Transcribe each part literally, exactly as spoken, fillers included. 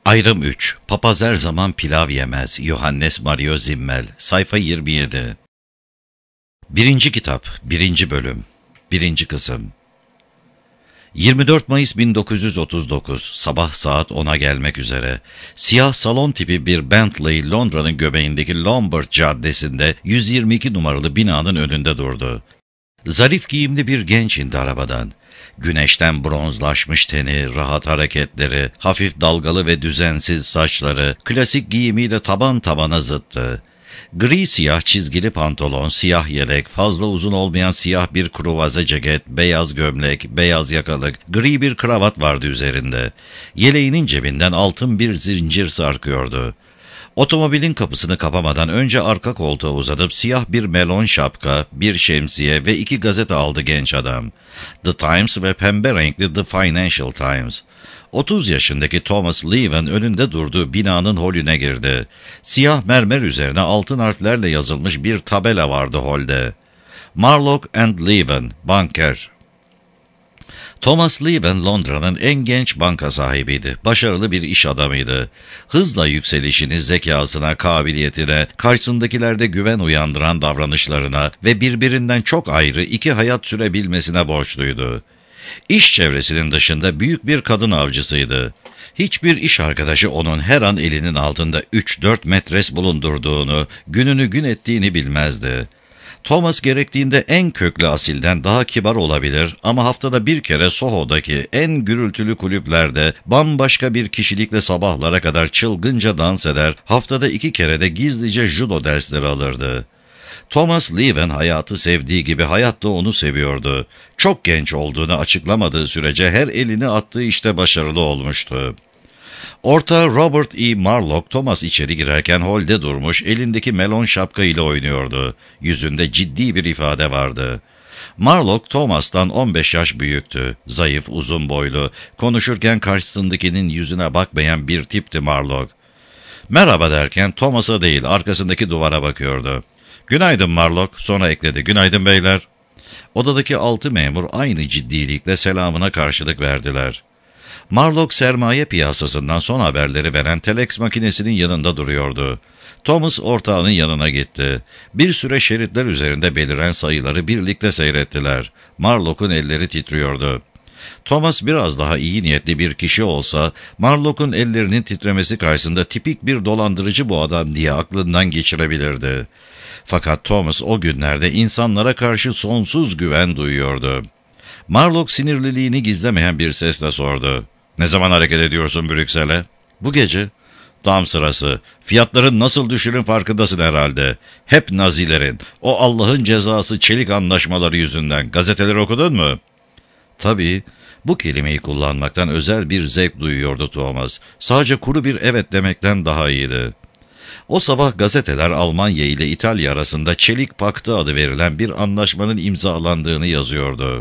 Ayrım üç. Papaz her zaman pilav yemez. Johannes Mario Zimmel. Sayfa yirmi yedi. Birinci kitap, birinci bölüm, birinci kısım. yirmi dört Mayıs bin dokuz yüz otuz dokuz, sabah saat ona gelmek üzere. Siyah salon tipi bir Bentley, Londra'nın göbeğindeki Lombard Caddesi'nde yüz yirmi iki numaralı binanın önünde durdu. Zarif giyimli bir genç indi arabadan. Güneşten bronzlaşmış teni, rahat hareketleri, hafif dalgalı ve düzensiz saçları, klasik giyimiyle taban tabana zıttı. Gri siyah çizgili pantolon, siyah yelek, fazla uzun olmayan siyah bir kruvaze ceket, beyaz gömlek, beyaz yakalık, gri bir kravat vardı üzerinde. Yeleğinin cebinden altın bir zincir sarkıyordu. Otomobilin kapısını kapamadan önce arka koltuğa uzanıp siyah bir melon şapka, bir şemsiye ve iki gazete aldı genç adam. The Times ve pembe renkli The Financial Times. otuz yaşındaki Thomas Leaven önünde durduğu binanın holüne girdi. Siyah mermer üzerine altın harflerle yazılmış bir tabela vardı holde. Marlock and Leaven, banker. Thomas Leaven Londra'nın en genç banka sahibiydi. Başarılı bir iş adamıydı. Hızla yükselişini, zekasına, kabiliyetine, karşısındakilerde güven uyandıran davranışlarına ve birbirinden çok ayrı iki hayat sürebilmesine borçluydu. İş çevresinin dışında büyük bir kadın avcısıydı. Hiçbir iş arkadaşı onun her an elinin altında üç dört metres bulundurduğunu, gününü gün ettiğini bilmezdi. Thomas gerektiğinde en köklü asilden daha kibar olabilir ama haftada bir kere Soho'daki en gürültülü kulüplerde bambaşka bir kişilikle sabahlara kadar çılgınca dans eder, haftada iki kere de gizlice judo dersleri alırdı. Thomas Leaven hayatı sevdiği gibi hayat da onu seviyordu. Çok genç olduğunu açıklamadığı sürece her elini attığı işte başarılı olmuştu. Orta Robert E. Marlock, Thomas içeri girerken holde durmuş, elindeki melon şapka ile oynuyordu. Yüzünde ciddi bir ifade vardı. Marlock, Thomas'tan on beş yaş büyüktü. Zayıf, uzun boylu, konuşurken karşısındakinin yüzüne bakmayan bir tipti Marlock. Merhaba derken Thomas'a değil, arkasındaki duvara bakıyordu. Günaydın Marlock, sonra ekledi. Günaydın beyler. Odadaki altı memur aynı ciddilikle selamına karşılık verdiler. Marlock sermaye piyasasından son haberleri veren telex makinesinin yanında duruyordu. Thomas ortağının yanına gitti. Bir süre şeritler üzerinde beliren sayıları birlikte seyrettiler. Marlock'un elleri titriyordu. Thomas biraz daha iyi niyetli bir kişi olsa, Marlock'un ellerinin titremesi karşısında tipik bir dolandırıcı bu adam diye aklından geçirebilirdi. Fakat Thomas o günlerde insanlara karşı sonsuz güven duyuyordu. Marlock sinirliliğini gizlemeyen bir sesle sordu. Ne zaman hareket ediyorsun Brüksel'e? Bu gece. Tam sırası. Fiyatların nasıl düşürün farkındasın herhalde. Hep Nazilerin, o Allah'ın cezası çelik anlaşmaları yüzünden. Gazeteleri okudun mu? Tabii. Bu kelimeyi kullanmaktan özel bir zevk duyuyordu Thomas. Sadece kuru bir evet demekten daha iyiydi. O sabah gazeteler Almanya ile İtalya arasında Çelik Paktı adı verilen bir anlaşmanın imzalandığını yazıyordu.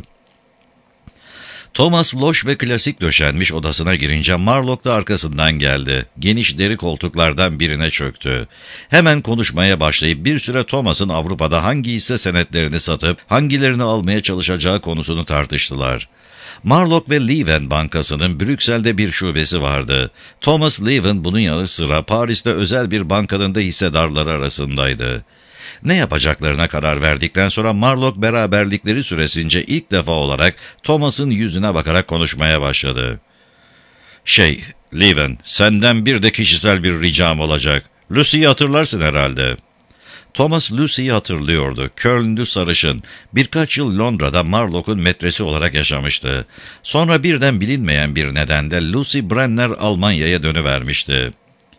Thomas loş ve klasik döşenmiş odasına girince Marlock da arkasından geldi. Geniş deri koltuklardan birine çöktü. Hemen konuşmaya başlayıp bir süre Thomas'ın Avrupa'da hangi hisse senetlerini satıp hangilerini almaya çalışacağı konusunu tartıştılar. Marlock ve Leaven Bankası'nın Brüksel'de bir şubesi vardı. Thomas Leaven bunun yanı sıra Paris'te özel bir bankanın da hissedarları arasındaydı. Ne yapacaklarına karar verdikten sonra Marlock beraberlikleri süresince ilk defa olarak Thomas'ın yüzüne bakarak konuşmaya başladı. Şey, Leaven, senden bir de kişisel bir ricam olacak. Lucy'yi hatırlarsın herhalde. Thomas Lucy'yi hatırlıyordu. Köln'lü sarışın. Birkaç yıl Londra'da Marlock'un metresi olarak yaşamıştı. Sonra birden bilinmeyen bir nedenle Lucy Brenner Almanya'ya dönüvermişti.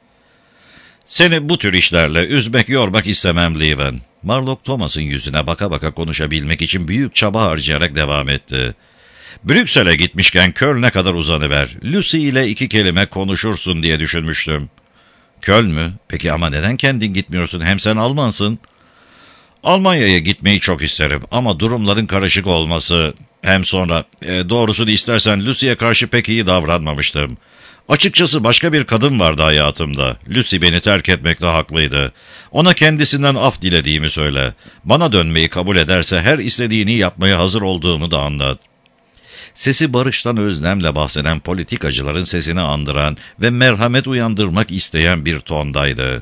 Seni bu tür işlerle üzmek yormak istemem Leaven. Marlock Thomas'ın yüzüne baka baka konuşabilmek için büyük çaba harcayarak devam etti. Brüksel'e gitmişken Köln'e kadar uzanıver. Lucy ile iki kelime konuşursun diye düşünmüştüm. Köln mü? Peki ama neden kendin gitmiyorsun? Hem sen Almansın. Almanya'ya gitmeyi çok isterim ama durumların karışık olması... Hem sonra e, doğrusunu istersen Lucy'ye karşı pek iyi davranmamıştım. Açıkçası başka bir kadın vardı hayatımda. Lucy beni terk etmekte haklıydı. Ona kendisinden af dilediğimi söyle. Bana dönmeyi kabul ederse her istediğini yapmaya hazır olduğumu da anlat. Sesi barıştan özlemle bahseden politikacıların sesini andıran ve merhamet uyandırmak isteyen bir tondaydı.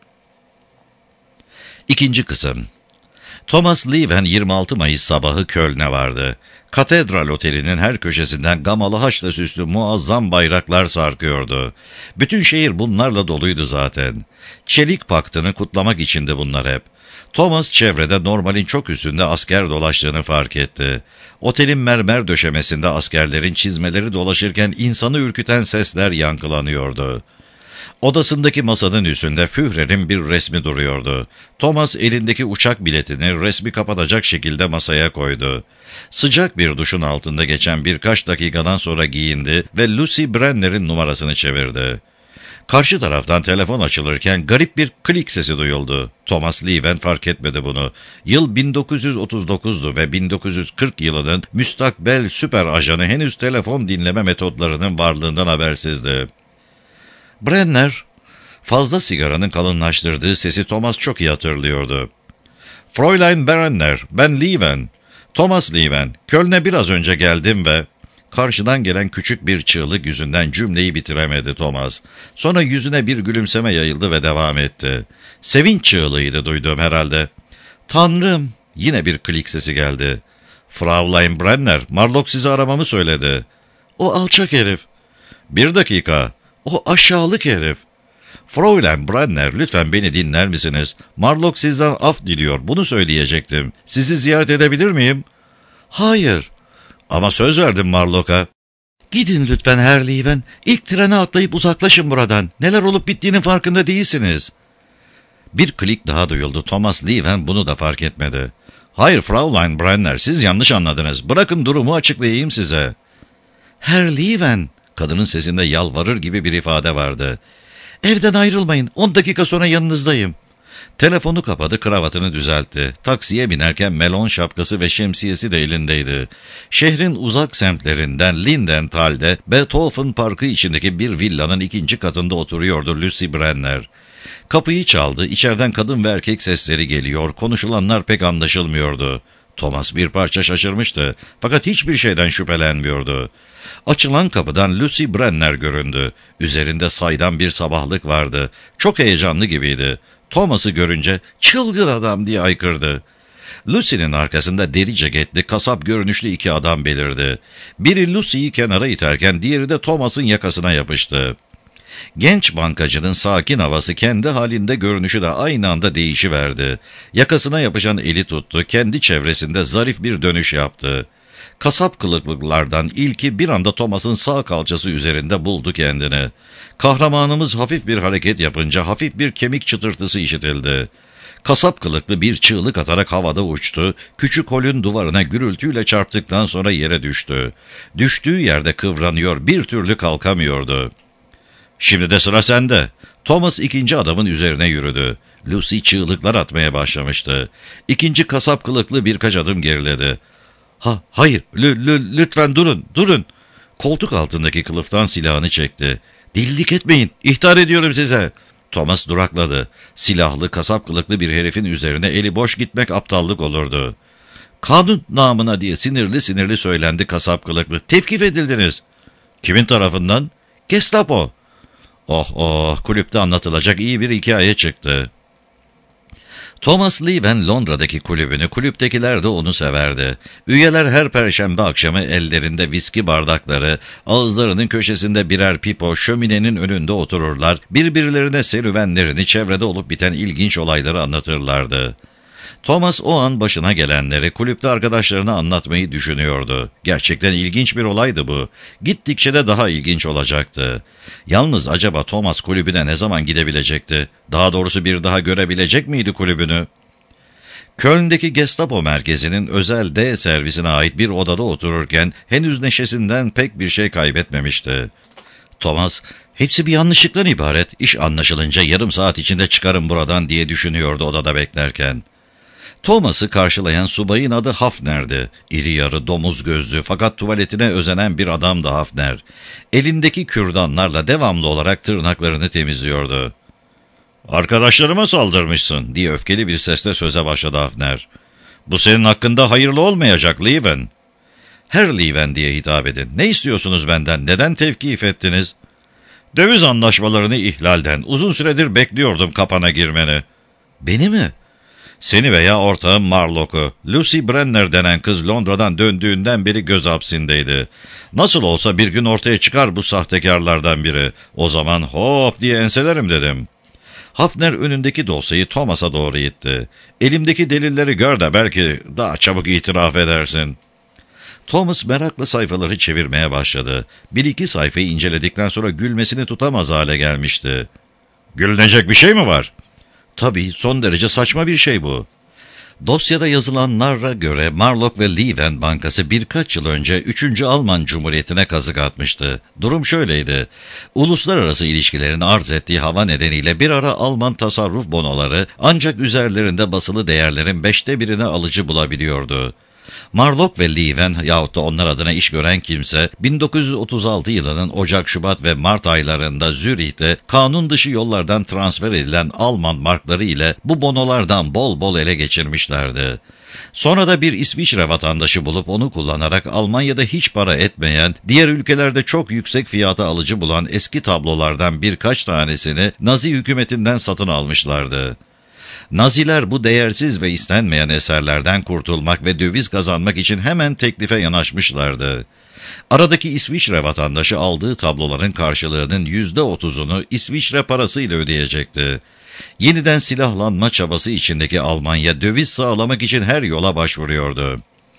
İkinci kısım. Thomas Lieven yirmi altı Mayıs sabahı Köln'e vardı. Katedral Oteli'nin her köşesinden gamalı haçla süslü muazzam bayraklar sarkıyordu. Bütün şehir bunlarla doluydu zaten. Çelik Paktı'nı kutlamak içindi bunlar hep. Thomas çevrede normalin çok üstünde asker dolaştığını fark etti. Otelin mermer döşemesinde askerlerin çizmeleri dolaşırken insanı ürküten sesler yankılanıyordu. Odasındaki masanın üstünde Führer'in bir resmi duruyordu. Thomas elindeki uçak biletini resmi kapatacak şekilde masaya koydu. Sıcak bir duşun altında geçen birkaç dakikadan sonra giyindi ve Lucy Brenner'in numarasını çevirdi. Karşı taraftan telefon açılırken garip bir klik sesi duyuldu. Thomas Lieven fark etmedi bunu. Yıl bin dokuz yüz otuz dokuzdu ve bin dokuz yüz kırk yılının müstakbel süper ajanı henüz telefon dinleme metotlarının varlığından habersizdi. Brenner, fazla sigaranın kalınlaştırdığı sesi Thomas çok iyi hatırlıyordu. "Fräulein Brenner, ben Lieven. Thomas Lieven, Köln'e biraz önce geldim ve..." Karşıdan gelen küçük bir çığlık yüzünden cümleyi bitiremedi Thomas. Sonra yüzüne bir gülümseme yayıldı ve devam etti. "Sevinç çığlığıydı duyduğum herhalde." "Tanrım!" Yine bir klik sesi geldi. "Fräulein Brenner, Marlock sizi aramamı söyledi." "O alçak herif." "Bir dakika. O aşağılık herif." "Fräulein Brenner, lütfen beni dinler misiniz? Marlock sizden af diliyor, bunu söyleyecektim. Sizi ziyaret edebilir miyim?" "Hayır." "Ama söz verdim Marlock'a." "Gidin lütfen Herr Lieven. İlk trene atlayıp uzaklaşın buradan. Neler olup bittiğinin farkında değilsiniz." Bir klik daha duyuldu. Thomas Lieven bunu da fark etmedi. "Hayır Fräulein Brenner, siz yanlış anladınız. Bırakın durumu açıklayayım size." "Herr Lieven." Kadının sesinde yalvarır gibi bir ifade vardı. "Evden ayrılmayın. On dakika sonra yanınızdayım." Telefonu kapadı, kravatını düzeltti. Taksiye binerken melon şapkası ve şemsiyesi de elindeydi. Şehrin uzak semtlerinden Lindenthal'de Beethoven Parkı içindeki bir villanın ikinci katında oturuyordu Lucy Brenner. Kapıyı çaldı, içeriden kadın ve erkek sesleri geliyor, konuşulanlar pek anlaşılmıyordu. Thomas bir parça şaşırmıştı, fakat hiçbir şeyden şüphelenmiyordu. Açılan kapıdan Lucy Brenner göründü. Üzerinde saydam bir sabahlık vardı. Çok heyecanlı gibiydi. Thomas'ı görünce "Çılgın adam!" diye haykırdı. Lucy'nin arkasında deri ceketli, kasap görünüşlü iki adam belirdi. Biri Lucy'yi kenara iterken diğeri de Thomas'ın yakasına yapıştı. Genç bankacının sakin havası, kendi halinde görünüşü de aynı anda değişiverdi. Yakasına yapışan eli tuttu, kendi çevresinde zarif bir dönüş yaptı. Kasap kılıklılardan ilki bir anda Thomas'ın sağ kalçası üzerinde buldu kendini. Kahramanımız hafif bir hareket yapınca hafif bir kemik çıtırtısı işitildi. Kasap kılıklı bir çığlık atarak havada uçtu, küçük holün duvarına gürültüyle çarptıktan sonra yere düştü. Düştüğü yerde kıvranıyor, bir türlü kalkamıyordu. "Şimdi de sıra sende." Thomas ikinci adamın üzerine yürüdü. Lucy çığlıklar atmaya başlamıştı. İkinci kasap kılıklı birkaç adım geriledi. "Ha, hayır, lü, lü, lütfen durun, durun." Koltuk altındaki kılıftan silahını çekti. "Delilik etmeyin, ihtar ediyorum size." Thomas durakladı. Silahlı, kasap kılıklı bir herifin üzerine eli boş gitmek aptallık olurdu. "Kanun namına!" diye sinirli sinirli söylendi kasap kılıklı. "Tevkif edildiniz." "Kimin tarafından?" "Gestapo." Oh oh, kulüpte anlatılacak iyi bir hikaye çıktı. Thomas Lieven Londra'daki kulübünü, kulüptekiler de onu severdi. Üyeler her perşembe akşamı ellerinde viski bardakları, ağızlarının köşesinde birer pipo, şöminenin önünde otururlar, birbirlerine serüvenlerini, çevrede olup biten ilginç olayları anlatırlardı. Thomas o an başına gelenleri kulüpte arkadaşlarına anlatmayı düşünüyordu. Gerçekten ilginç bir olaydı bu. Gittikçe de daha ilginç olacaktı. Yalnız acaba Thomas kulübüne ne zaman gidebilecekti? Daha doğrusu bir daha görebilecek miydi kulübünü? Köln'deki Gestapo merkezinin özel D servisine ait bir odada otururken henüz neşesinden pek bir şey kaybetmemişti. Thomas, "Hepsi bir yanlışlıktan ibaret. İş anlaşılınca yarım saat içinde çıkarım buradan," diye düşünüyordu odada beklerken. Thomas'ı karşılayan subayın adı Hafner'di. İri yarı, domuz gözlü fakat tuvaletine özenen bir adamdı Hafner. Elindeki kürdanlarla devamlı olarak tırnaklarını temizliyordu. "Arkadaşlarıma saldırmışsın," diye öfkeli bir sesle söze başladı Hafner. "Bu senin hakkında hayırlı olmayacak Lieven." Herr Lieven diye hitap edin. Ne istiyorsunuz benden? Neden tevkif ettiniz? Döviz anlaşmalarını ihlalden uzun süredir bekliyordum kapana girmeni. Beni mi? Seni veya ortağım Marlock'u. Lucy Brenner denen kız Londra'dan döndüğünden beri göz hapsindeydi. Nasıl olsa bir gün ortaya çıkar bu sahtekarlardan biri. O zaman hop diye enselerim dedim. Hafner önündeki dosyayı Thomas'a doğru itti. Elimdeki delilleri gör de belki daha çabuk itiraf edersin. Thomas merakla sayfaları çevirmeye başladı. Bir iki sayfayı inceledikten sonra gülmesini tutamaz hale gelmişti. Gülünecek bir şey mi var? Tabii, son derece saçma bir şey bu. Dosyada yazılanlara göre Marlock ve Lieven Bankası birkaç yıl önce üçüncü Alman Cumhuriyeti'ne kazık atmıştı. Durum şöyleydi. Uluslararası ilişkilerin arz ettiği hava nedeniyle bir ara Alman tasarruf bonoları ancak üzerlerinde basılı değerlerin beşte birini alıcı bulabiliyordu. Marlock ve Lieven yahut da onlar adına iş gören kimse bin dokuz yüz otuz altı yılının Ocak, Şubat ve Mart aylarında Zürih'te kanun dışı yollardan transfer edilen Alman markları ile bu bonolardan bol bol ele geçirmişlerdi. Sonra da bir İsviçre vatandaşı bulup onu kullanarak Almanya'da hiç para etmeyen, diğer ülkelerde çok yüksek fiyata alıcı bulan eski tablolardan birkaç tanesini Nazi hükümetinden satın almışlardı. Naziler bu değersiz ve istenmeyen eserlerden kurtulmak ve döviz kazanmak için hemen teklife yanaşmışlardı. Aradaki İsviçre vatandaşı aldığı tabloların karşılığının yüzde otuzunu İsviçre parasıyla ödeyecekti. Yeniden silahlanma çabası içindeki Almanya döviz sağlamak için her yola başvuruyordu.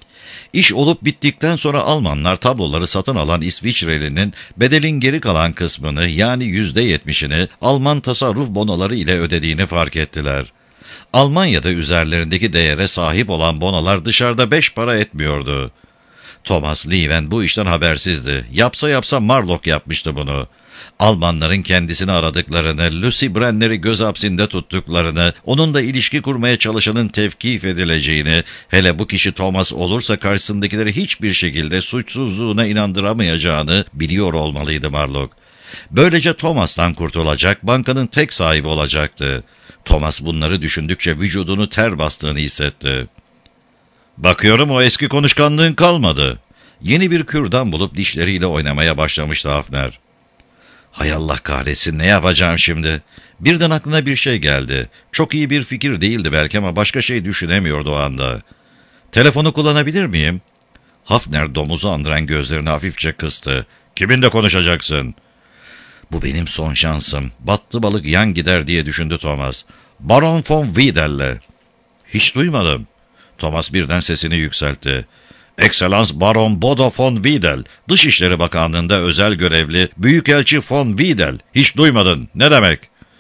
İş olup bittikten sonra Almanlar tabloları satın alan İsviçreli'nin bedelin geri kalan kısmını yani yüzde yetmişini Alman tasarruf bonoları ile ödediğini fark ettiler. Almanya'da üzerlerindeki değere sahip olan bonolar dışarıda beş para etmiyordu. Thomas Lieven bu işten habersizdi. Yapsa yapsa Marlock yapmıştı bunu. Almanların kendisini aradıklarını, Lucy Brenner'i göz hapsinde tuttuklarını, onunla ilişki kurmaya çalışanın tevkif edileceğini, hele bu kişi Thomas olursa karşısındakileri hiçbir şekilde suçsuzluğuna inandıramayacağını biliyor olmalıydı Marlock. Böylece Thomas'tan kurtulacak, bankanın tek sahibi olacaktı. Thomas bunları düşündükçe vücudunu ter bastığını hissetti. Bakıyorum o eski konuşkanlığın kalmadı. Yeni bir kürdan bulup dişleriyle oynamaya başlamıştı Hafner. Hay Allah kahretsin, ne yapacağım şimdi? Birden aklına bir şey geldi. Çok iyi bir fikir değildi belki ama başka şey düşünemiyordu o anda. Telefonu kullanabilir miyim? Hafner domuzu andıran gözlerini hafifçe kıstı. Kiminle konuşacaksın? Bu benim son şansım. Battı balık yan gider diye düşündü Thomas. Baron von Wiedel'le. Hiç duymadım. Thomas birden sesini yükseltti. Ekselans Baron Bodo von Wiedel, Dışişleri Bakanlığı'nda özel görevli Büyükelçi von Wiedel. Hiç duymadın. Ne demek?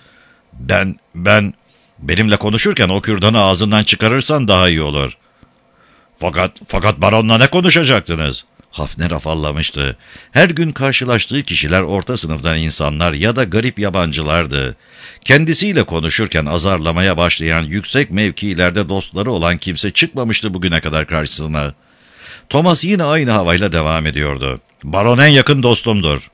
Ben, ben... Benimle konuşurken o kürdanı ağzından çıkarırsan daha iyi olur. Fakat, fakat baronla ne konuşacaktınız? Hafner afallamıştı. Her gün karşılaştığı kişiler orta sınıftan insanlar ya da garip yabancılardı. Kendisiyle konuşurken azarlamaya başlayan yüksek mevkilerde dostları olan kimse çıkmamıştı bugüne kadar karşısına. Thomas yine aynı havayla devam ediyordu. Baron en yakın dostumdur.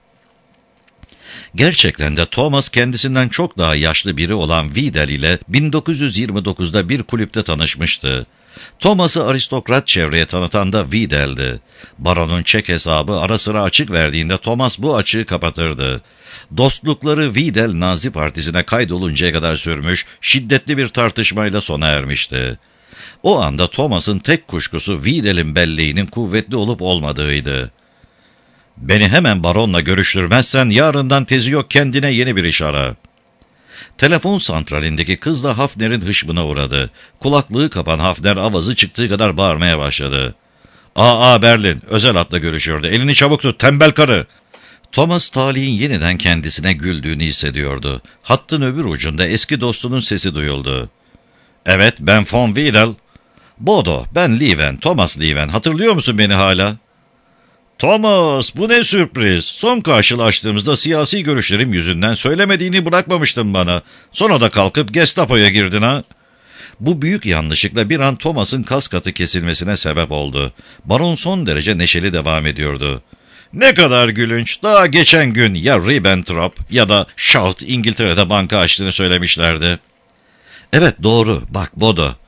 Gerçekten de Thomas kendisinden çok daha yaşlı biri olan Wiedel ile bin dokuz yüz yirmi dokuzda bir kulüpte tanışmıştı. Thomas'ı aristokrat çevreye tanıtan da Wiedel'di. Baron'un çek hesabı ara sıra açık verdiğinde Thomas bu açığı kapatırdı. Dostlukları Wiedel Nazi Partisi'ne kaydoluncaya kadar sürmüş, şiddetli bir tartışmayla sona ermişti. O anda Thomas'ın tek kuşkusu Wiedel'in belleğinin kuvvetli olup olmadığıydı. Beni hemen baronla görüştürmezsen yarından tezi yok kendine yeni bir iş ara. Telefon santralindeki kız da Hafner'in hışmına uğradı. Kulaklığı kapan Hafner avazı çıktığı kadar bağırmaya başladı. Aa Berlin, özel hatla görüşüyordu. Elini çabuk tut, tembel karı. Thomas talihin yeniden kendisine güldüğünü hissediyordu. Hattın öbür ucunda eski dostunun sesi duyuldu. Evet, ben von Wiedel. Bodo, ben Lieven, Thomas Lieven. Hatırlıyor musun beni hala? Thomas, bu ne sürpriz. Son karşılaştığımızda siyasi görüşlerim yüzünden söylemediğini bırakmamıştın bana. Sonra da kalkıp Gestapo'ya girdin ha? Bu büyük yanlışlıkla bir an Thomas'ın kas katı kesilmesine sebep oldu. Baron son derece neşeli devam ediyordu. Ne kadar gülünç. Daha geçen gün ya Ribbentrop ya da Schaut İngiltere'de banka açtığını söylemişlerdi. Evet doğru. Bak Bodo.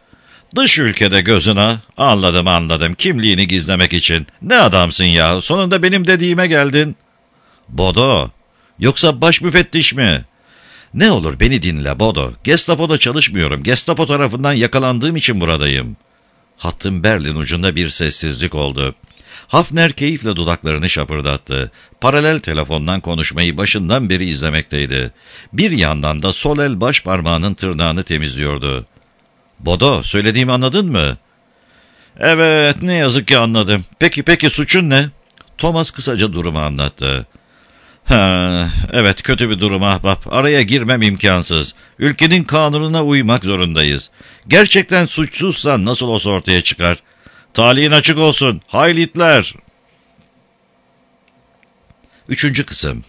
Dış ülkede gözüne. Anladım anladım. Kimliğini gizlemek için. Ne adamsın ya. Sonunda benim dediğime geldin. Bodo. Yoksa baş müfettiş mi? Ne olur beni dinle Bodo. Gestapo'da çalışmıyorum. Gestapo tarafından yakalandığım için buradayım. Hattın Berlin ucunda bir sessizlik oldu. Hafner keyifle dudaklarını şapırdattı. Paralel telefondan konuşmayı başından beri izlemekteydi. Bir yandan da sol el baş parmağının tırnağını temizliyordu. Bodo, söylediğimi anladın mı? Evet, ne yazık ki anladım. Peki peki suçun ne? Thomas kısaca durumu anlattı. Ha, evet kötü bir durum ahbap. Araya girmem imkansız. Ülkenin kanununa uymak zorundayız. Gerçekten suçsuzsan nasıl olsa ortaya çıkar. Talihin açık olsun. Heil Hitler. Üçüncü kısım.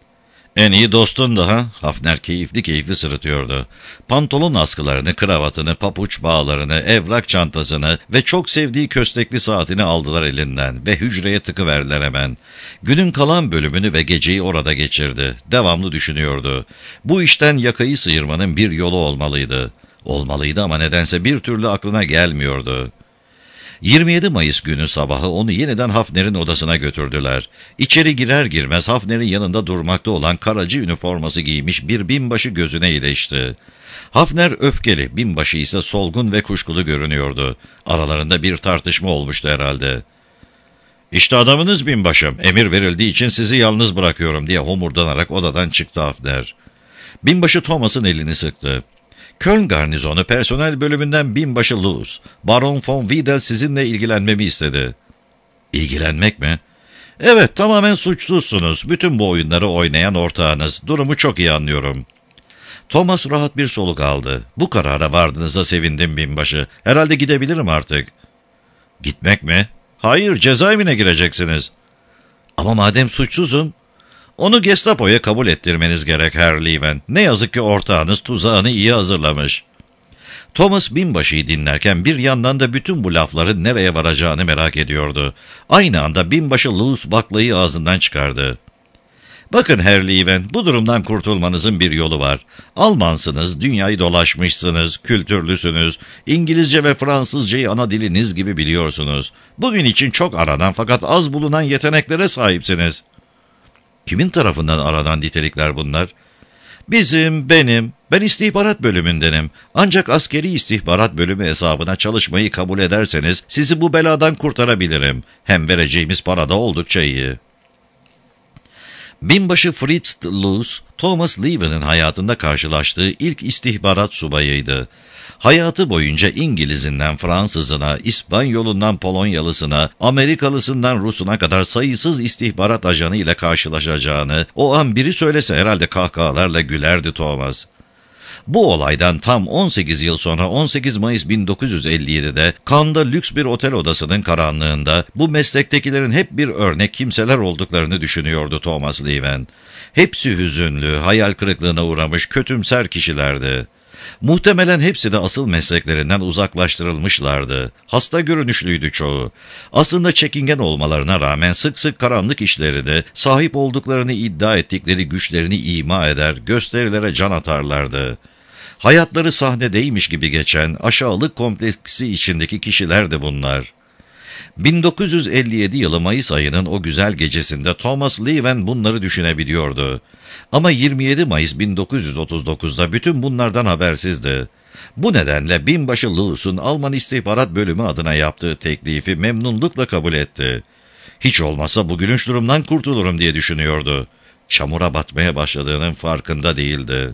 En iyi dostun da ha? Hafner keyifli keyifli sırıtıyordu. Pantolon askılarını, kravatını, papuç bağlarını, evrak çantasını ve çok sevdiği köstekli saatini aldılar elinden ve hücreye tıkıverdiler hemen. Günün kalan bölümünü ve geceyi orada geçirdi. Devamlı düşünüyordu. Bu işten yakayı sıyırmanın bir yolu olmalıydı. Olmalıydı ama nedense bir türlü aklına gelmiyordu. yirmi yedi Mayıs günü sabahı onu yeniden Hafner'in odasına götürdüler. İçeri girer girmez Hafner'in yanında durmakta olan karacı üniforması giymiş bir binbaşı gözüne ilişti. Hafner öfkeli, binbaşı ise solgun ve kuşkulu görünüyordu. Aralarında bir tartışma olmuştu herhalde. "İşte adamınız binbaşım, emir verildiği için sizi yalnız bırakıyorum" diye homurdanarak odadan çıktı Hafner. Binbaşı Thomas'ın elini sıktı. Köln garnizonu personel bölümünden binbaşı Luz, Baron von Wiedel sizinle ilgilenmemi istedi. İlgilenmek mi? Evet, tamamen suçsuzsunuz. Bütün bu oyunları oynayan ortağınız. Durumu çok iyi anlıyorum. Thomas rahat bir soluk aldı. Bu karara vardığınıza sevindim binbaşı. Herhalde gidebilirim artık. Gitmek mi? Hayır, cezaevine gireceksiniz. Ama madem suçsuzum, onu Gestapo'ya kabul ettirmeniz gerek Herr Lieven. Ne yazık ki ortağınız tuzağını iyi hazırlamış. Thomas binbaşıyı dinlerken bir yandan da bütün bu lafların nereye varacağını merak ediyordu. Aynı anda binbaşı Louis baklayı ağzından çıkardı. Bakın Herr Lieven, bu durumdan kurtulmanızın bir yolu var. Almansınız, dünyayı dolaşmışsınız, kültürlüsünüz, İngilizce ve Fransızcayı ana diliniz gibi biliyorsunuz. Bugün için çok aranan fakat az bulunan yeteneklere sahipsiniz. Kimin tarafından aranan nitelikler bunlar? Bizim, benim. Ben istihbarat bölümündenim. Ancak askeri istihbarat bölümü hesabına çalışmayı kabul ederseniz sizi bu beladan kurtarabilirim. Hem vereceğimiz para da oldukça iyi. Binbaşı Fritz Luz, Thomas Lieven'in hayatında karşılaştığı ilk istihbarat subayıydı. Hayatı boyunca İngilizinden Fransızına, İspanyolundan Polonyalısına, Amerikalısından Rusuna kadar sayısız istihbarat ajanı ile karşılaşacağını o an biri söylese herhalde kahkahalarla gülerdi Thomas. Bu olaydan tam on sekiz yıl sonra on sekiz Mayıs bin dokuz yüz elli yedi'de Cannes'da lüks bir otel odasının karanlığında bu meslektekilerin hep bir örnek kimseler olduklarını düşünüyordu Thomas Lieven. Hepsi hüzünlü, hayal kırıklığına uğramış kötümser kişilerdi. Muhtemelen hepsi de asıl mesleklerinden uzaklaştırılmışlardı. Hasta görünüşlüydü çoğu. Aslında çekingen olmalarına rağmen sık sık karanlık işleri de sahip olduklarını iddia ettikleri güçlerini ima eder, gösterilere can atarlardı. Hayatları sahnedeymiş gibi geçen aşağılık kompleksi içindeki kişilerdi bunlar. bin dokuz yüz elli yedi yılı Mayıs ayının o güzel gecesinde Thomas Lieven bunları düşünebiliyordu. Ama yirmi yedi Mayıs bin dokuz yüz otuz dokuz'da bütün bunlardan habersizdi. Bu nedenle binbaşı Lewis'un Alman İstihbarat Bölümü adına yaptığı teklifi memnunlukla kabul etti. Hiç olmazsa bu gülünç durumdan kurtulurum diye düşünüyordu. Çamura batmaya başladığının farkında değildi.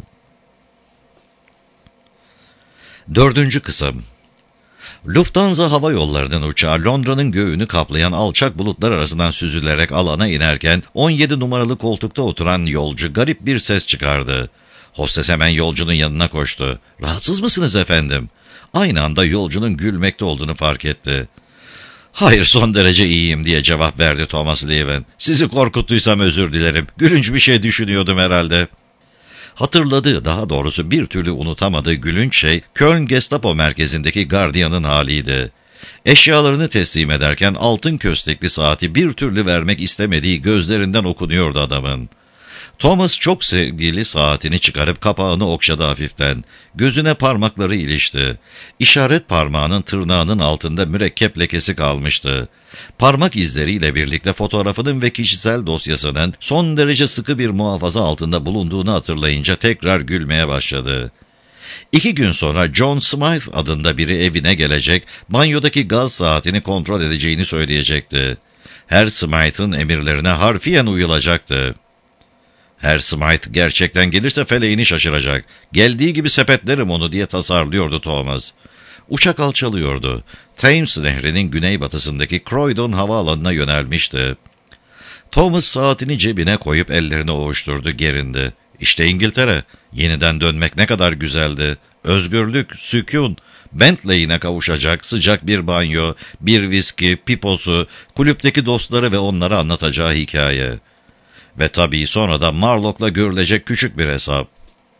Dördüncü kısım. Lufthansa hava yollarının uçağı Londra'nın göğünü kaplayan alçak bulutlar arasından süzülerek alana inerken on yedi numaralı koltukta oturan yolcu garip bir ses çıkardı. Hostes hemen yolcunun yanına koştu. "Rahatsız mısınız efendim?" Aynı anda yolcunun gülmekte olduğunu fark etti. "Hayır, son derece iyiyim" diye cevap verdi Thomas Lieven. "Sizi korkuttuysam özür dilerim. Gülünç bir şey düşünüyordum herhalde." Hatırladığı, daha doğrusu bir türlü unutamadığı gülünç şey, Köln Gestapo merkezindeki gardiyanın haliydi. Eşyalarını teslim ederken altın köstekli saati bir türlü vermek istemediği gözlerinden okunuyordu adamın. Thomas çok sevgili saatini çıkarıp kapağını okşadı hafiften. Gözüne parmakları ilişti. İşaret parmağının tırnağının altında mürekkep lekesi kalmıştı. Parmak izleriyle birlikte fotoğrafının ve kişisel dosyasının son derece sıkı bir muhafaza altında bulunduğunu hatırlayınca tekrar gülmeye başladı. İki gün sonra John Smythe adında biri evine gelecek, banyodaki gaz saatini kontrol edeceğini söyleyecekti. Her Smythe'ın emirlerine harfiyen uyulacaktı. Her Smythe gerçekten gelirse feleğini şaşıracak. Geldiği gibi sepetlerim onu diye tasarlıyordu Thomas. Uçak alçalıyordu. Thames Nehri'nin güneybatısındaki Croydon havaalanına yönelmişti. Thomas saatini cebine koyup ellerini ovuşturdu, gerindi. İşte İngiltere. Yeniden dönmek ne kadar güzeldi. Özgürlük, sükun. Bentley'ine kavuşacak, sıcak bir banyo, bir viski, piposu, kulüpteki dostları ve onlara anlatacağı hikaye. Ve tabii sonra da Marlock'la görülecek küçük bir hesap.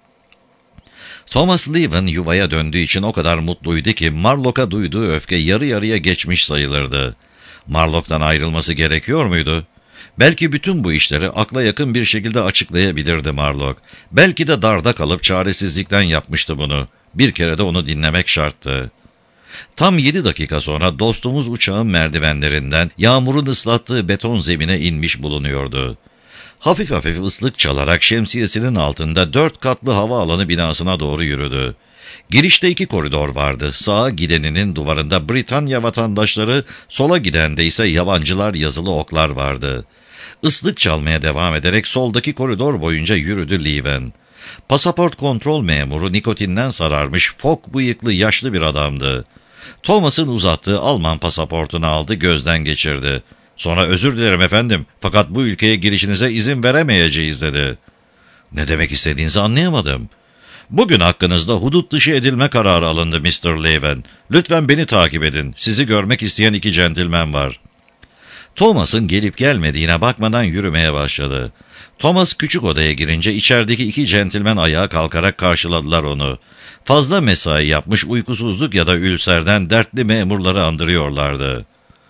Thomas Leaven yuvaya döndüğü için o kadar mutluydu ki Marlock'a duyduğu öfke yarı yarıya geçmiş sayılırdı. Marlock'tan ayrılması gerekiyor muydu? Belki bütün bu işleri akla yakın bir şekilde açıklayabilirdi Marlock. Belki de darda kalıp çaresizlikten yapmıştı bunu. Bir kere de onu dinlemek şarttı. Tam yedi dakika sonra dostumuz uçağın merdivenlerinden yağmurun ıslattığı beton zemine inmiş bulunuyordu. Hafif hafif ıslık çalarak şemsiyesinin altında dört katlı havaalanı binasına doğru yürüdü. Girişte iki koridor vardı. Sağa gideninin duvarında Britanya vatandaşları, sola gidende ise yabancılar yazılı oklar vardı. Islık çalmaya devam ederek soldaki koridor boyunca yürüdü Leaven. Pasaport kontrol memuru nikotinden sararmış, fok bıyıklı yaşlı bir adamdı. Thomas'ın uzattığı Alman pasaportunu aldı, gözden geçirdi. Sonra özür dilerim efendim, fakat bu ülkeye girişinize izin veremeyeceğiz dedi. Ne demek istediğinizi anlayamadım. Bugün hakkınızda hudut dışı edilme kararı alındı mister Leaven. Lütfen beni takip edin. Sizi görmek isteyen iki centilmen var. Thomas'ın gelip gelmediğine bakmadan yürümeye başladı. Thomas küçük odaya girince içerideki iki centilmen ayağa kalkarak karşıladılar onu. Fazla mesai yapmış, uykusuzluk ya da ülserden dertli memurları andırıyorlardı.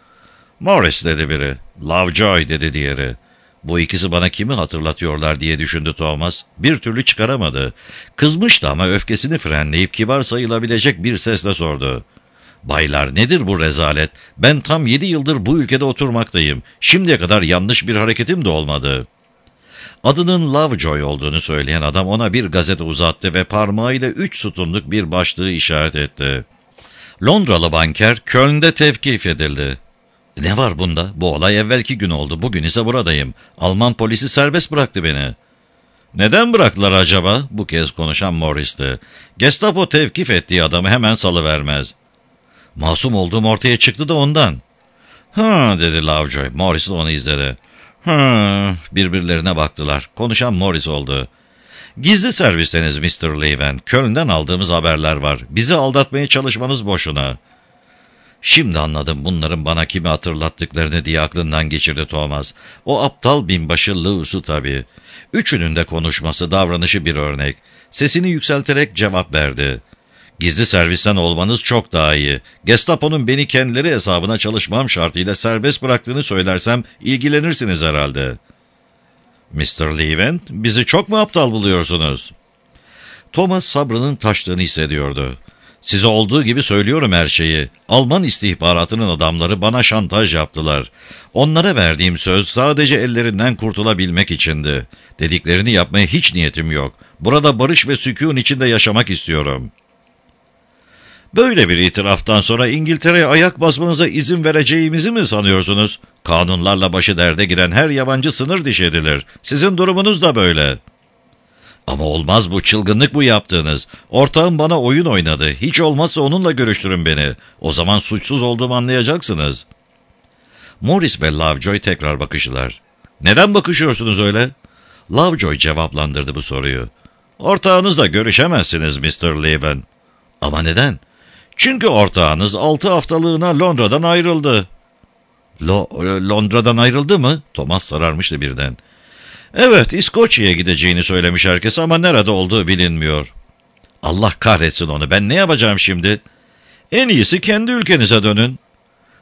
Morris dedi biri. Lovejoy dedi diğeri. Bu ikisi bana kimi hatırlatıyorlar diye düşündü Thomas. Bir türlü çıkaramadı. Kızmıştı ama öfkesini frenleyip kibar sayılabilecek bir sesle sordu. Baylar, nedir bu rezalet? Ben tam yedi yıldır bu ülkede oturmaktayım. Şimdiye kadar yanlış bir hareketim de olmadı. Adının Lovejoy olduğunu söyleyen adam ona bir gazete uzattı ve parmağıyla üç sütunluk bir başlığı işaret etti. Londralı banker Köln'de tevkif edildi. Ne var bunda? Bu olay evvelki gün oldu. Bugün ise buradayım. Alman polisi serbest bıraktı beni. Neden bıraktılar acaba? Bu kez konuşan Morris'ti. Gestapo tevkif ettiği adamı hemen salıvermez. Masum olduğum ortaya çıktı da ondan. Ha dedi Lovejoy. Morris de onu izledi. Ha, birbirlerine baktılar. Konuşan Morris oldu. Gizli servisteniz mister Leaven. Köln'den aldığımız haberler var. Bizi aldatmaya çalışmanız boşuna. Şimdi anladım bunların bana kimi hatırlattıklarını diye aklından geçirdi Thomas. O aptal binbaşı Lewis'u tabii. Üçünün de konuşması, davranışı bir örnek. Sesini yükselterek cevap verdi. Gizli servisten olmanız çok daha iyi. Gestapo'nun beni kendileri hesabına çalışmam şartıyla serbest bıraktığını söylersem ilgilenirsiniz herhalde. mister Leaven, bizi çok mu aptal buluyorsunuz? Thomas sabrının taştığını hissediyordu. Size olduğu gibi söylüyorum her şeyi. Alman istihbaratının adamları bana şantaj yaptılar. Onlara verdiğim söz sadece ellerinden kurtulabilmek içindi. Dediklerini yapmaya hiç niyetim yok. Burada barış ve sükûn içinde yaşamak istiyorum. Böyle bir itiraftan sonra İngiltere'ye ayak basmanıza izin vereceğimizi mi sanıyorsunuz? Kanunlarla başı derde giren her yabancı sınır dışı edilir. Sizin durumunuz da böyle. Ama olmaz, bu çılgınlık bu yaptığınız. Ortağım bana oyun oynadı. Hiç olmazsa onunla görüştürün beni. O zaman suçsuz olduğumu anlayacaksınız. Morris ve Lovejoy tekrar bakıştılar. Neden bakışıyorsunuz öyle? Lovejoy cevaplandırdı bu soruyu. Ortağınızla görüşemezsiniz mister Leaven. Ama neden? Çünkü ortağınız altı haftalığına Londra'dan ayrıldı. Lo Londra'dan ayrıldı mı? Thomas sararmıştı birden. Evet, İskoçya'ya gideceğini söylemiş herkes ama nerede olduğu bilinmiyor. Allah kahretsin onu, ben ne yapacağım şimdi? En iyisi kendi ülkenize dönün.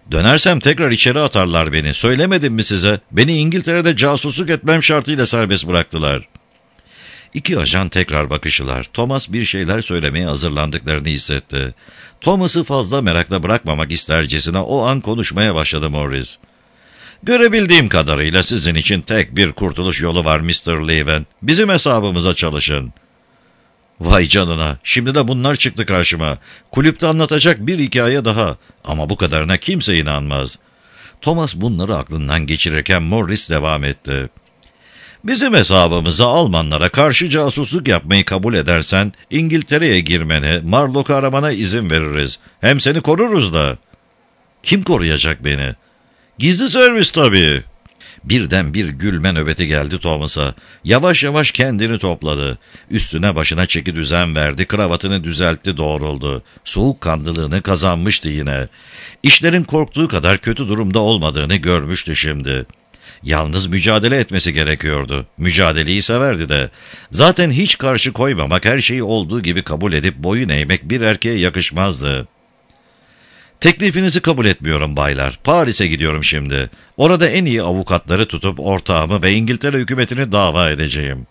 Dönersem tekrar içeri atarlar beni. Söylemedim mi size? Beni İngiltere'de casusluk etmem şartıyla serbest bıraktılar. İki ajan tekrar bakıştılar. Thomas bir şeyler söylemeye hazırlandıklarını hissetti. Thomas'ı fazla merakla bırakmamak istercesine o an konuşmaya başladı Morris. Görebildiğim kadarıyla sizin için tek bir kurtuluş yolu var mister Leven. Bizim hesabımıza çalışın. Vay canına, şimdi de bunlar çıktı karşıma. Kulüpte anlatacak bir hikaye daha. Ama bu kadarına kimse inanmaz. Thomas bunları aklından geçirirken Morris devam etti. Bizim hesabımıza Almanlara karşı casusluk yapmayı kabul edersen İngiltere'ye girmeni, Marlock'u aramana izin veririz. Hem seni koruruz da. Kim koruyacak beni? Gizli servis tabii. Birden bir gülme nöbeti geldi Thomas'a. Yavaş yavaş kendini topladı. Üstüne başına çeki düzen verdi, kravatını düzeltti, doğruldu. Soğukkanlılığını kazanmıştı yine. İşlerin korktuğu kadar kötü durumda olmadığını görmüştü şimdi. Yalnız mücadele etmesi gerekiyordu. Mücadeleyi severdi de. Zaten hiç karşı koymamak, her şeyi olduğu gibi kabul edip boyun eğmek bir erkeğe yakışmazdı. Teklifinizi kabul etmiyorum baylar. Paris'e gidiyorum şimdi. Orada en iyi avukatları tutup ortağımı ve İngiltere hükümetini dava edeceğim.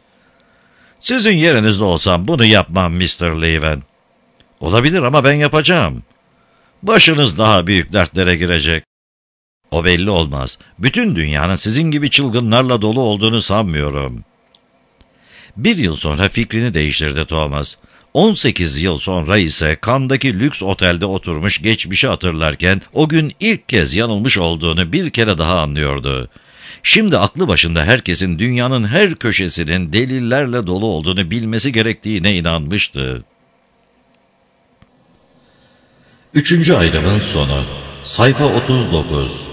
Sizin yerinizde olsam bunu yapmam mister Leven. Olabilir ama ben yapacağım. Başınız daha büyük dertlere girecek. O belli olmaz. Bütün dünyanın sizin gibi çılgınlarla dolu olduğunu sanmıyorum. Bir yıl sonra fikrini değiştirdi Thomas. on sekiz yıl sonra ise Cannes'daki lüks otelde oturmuş geçmişi hatırlarken o gün ilk kez yanılmış olduğunu bir kere daha anlıyordu. Şimdi aklı başında herkesin dünyanın her köşesinin delillerle dolu olduğunu bilmesi gerektiğine inanmıştı. Üçüncü ayrımın sonu. Sayfa otuz dokuz.